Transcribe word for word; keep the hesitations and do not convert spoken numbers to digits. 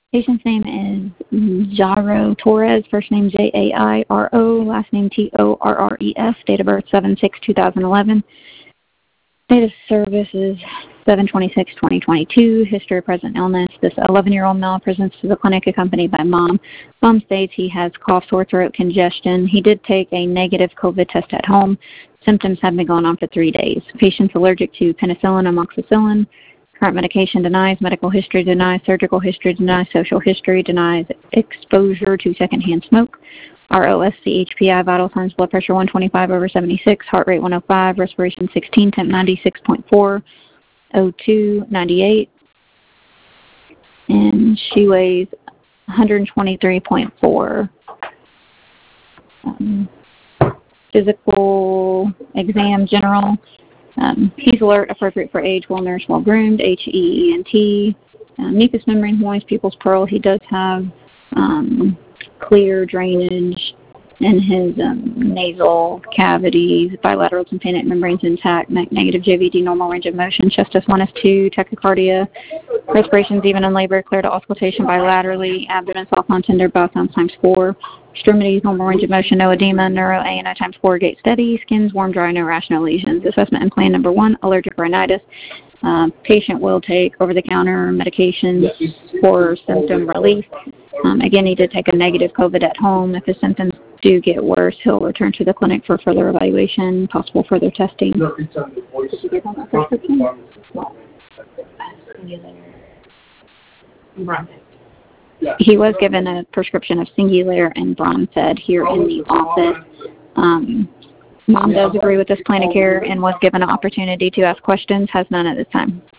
Patient's name is Jairo Torres, first name J A I R O, last name T O R R E S, date of birth seven six two thousand eleven. Date of service is seven twenty-six twenty twenty-two. History of present illness. This eleven-year-old male presents to the clinic accompanied by mom. Mom states he has cough, sore throat, congestion. He did take a negative COVID test at home. Symptoms have been going on for three days. Patient's allergic to penicillin, amoxicillin. Current medication denies. Medical history denies. Surgical history denies. Social history denies. Exposure to secondhand smoke. R O S C H P I, vital signs, blood pressure one twenty-five over seventy-six, heart rate one oh five, respiration sixteen, temp ninety-six point four, O two ninety-eight, and she weighs one twenty-three point four. Um, physical exam, general. Um, he's alert, appropriate for age, well nourished, well groomed, H E E N T. Um, mucous membrane moist, pupils pearl. He does have um, clear drainage in his um, nasal cavities, bilateral tympanic membranes intact, ne- negative J V D, normal range of motion, chest S one, S two, tachycardia, respirations even in labor, clear to auscultation bilaterally, abdomen soft non-tender, bowel sounds times four, extremities, normal range of motion, no edema, neuro A N O times four, gait steady, skin's warm, dry, no rash, no lesions. Assessment and plan number one, allergic rhinitis. Um, patient will take over-the-counter medications for symptom relief. Um, again, he did take a negative COVID at home. If his symptoms do get worse, he'll return to the clinic for further evaluation, possible further testing. Did you get on that prescription? He was given a prescription of Singulair and Bronfed here in the office. Um, Mom does agree with this plan of care and was given an opportunity to ask questions, has none at this time.